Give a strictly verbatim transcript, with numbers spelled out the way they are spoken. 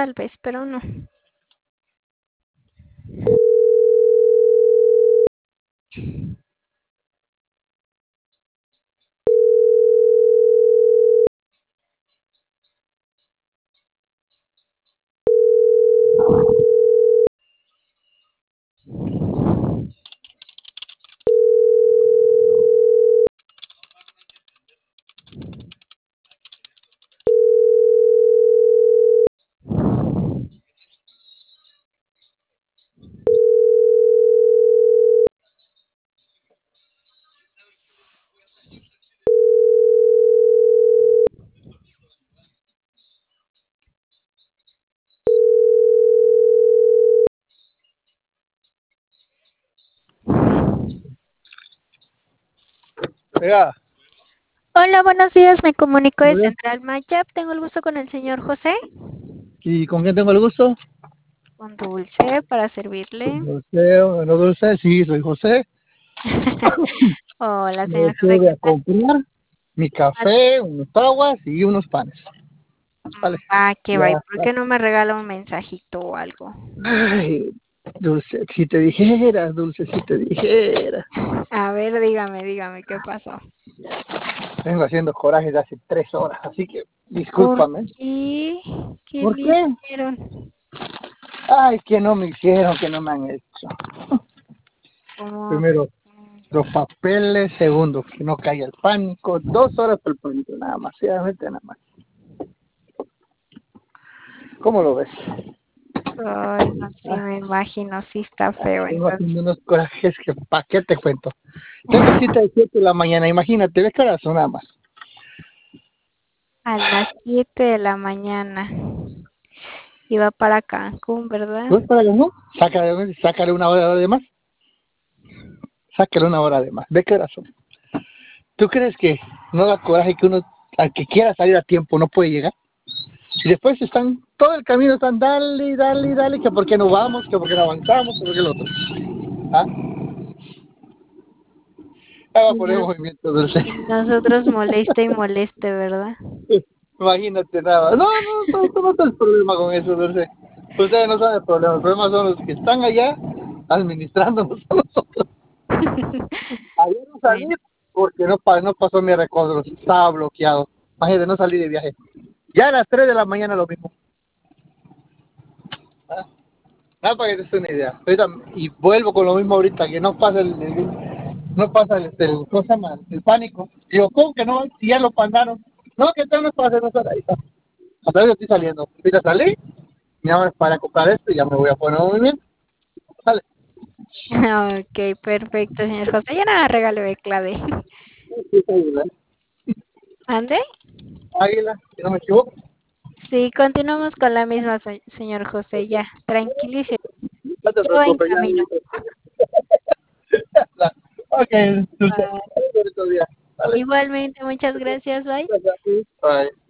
tal vez, pero no. Oiga, Hola, buenos días. Me comunico de ¿muy Central Mayap. Tengo el gusto con el señor José. ¿y con quién tengo el gusto? Con Dulce para servirle. José, bueno, Dulce, sí, soy José. Hola, Me señor José, voy ¿qué a tal? comprar mi café, unos aguas y unos panes. Vale, Va, que va. ¿Y ya por está. qué no me regala un mensajito o algo? Ay, Dulce, si te dijera, Dulce, si te dijera. A ver, dígame, dígame, ¿qué pasó? Vengo haciendo coraje de hace tres horas, así que ¿Por discúlpame. qué? ¿Qué ¿Por le qué? hicieron? Ay, que no me hicieron, que no me han hecho. ¿Cómo? Primero, los papeles. Segundo, que no caiga el pánico. Dos horas por el pánico, nada más, solamente nada más. ¿Cómo lo ves? Ay, no, sí, Ah, me imagino, sí está feo Tengo entonces. haciendo unos corajes que, ¿para qué te cuento? Tengo cita de siete de la mañana, imagínate, ¿ves qué hora son nada más? A las siete de la mañana. Iba para Cancún, ¿verdad? ¿No es para las no? Sácale, sácale una hora de más, sácale una hora de más, ¿ves qué hora son? ¿Tú crees que no da coraje que uno, al que quiera salir a tiempo, no puede llegar? Y después están, todo el camino están, dale, dale, dale, que por qué no vamos, que por qué no avanzamos, que por qué lo otro. ¿Ah? Ya va a Y, poner no- movimiento, Dulce. y nosotros moleste y moleste, ¿verdad? Imagínate nada. No, no, no, no, no está el problema con eso, Dulce. Ustedes no saben el problema. El problema son los que están allá administrándonos a nosotros. Ayer no salí Bueno, porque no, pa- no pasó mi recorrido. Estaba bloqueado. Imagínate, no salí de viaje. Ya a las tres de la mañana lo mismo. Ah, nada para que te des una idea. Ahorita, y vuelvo con lo mismo ahorita, que no pasa el, el- no pasa el, el, ¿cómo se llama? El pánico. Digo, ¿cómo que no? Si ya lo mandaron. No, que están no pasa, no estar ahí. Hasta ahora yo estoy saliendo. Ahorita salí, me llaman para comprar esto y ya me voy a poner muy bien. Sale. ok, perfecto, señor José. Ya nada, regalo de clave. Sí, sí, águila. ¿Ande? Águila, si no me equivoco. Sí, continuamos con la misma, se- señor José. Ya, tranquilice. No te Yo en preocupes, ya. camino. Ya. Ok, dulce. Ah, Bonito día. Vale. igualmente, muchas gracias. Bye. Gracias a ti. Bye.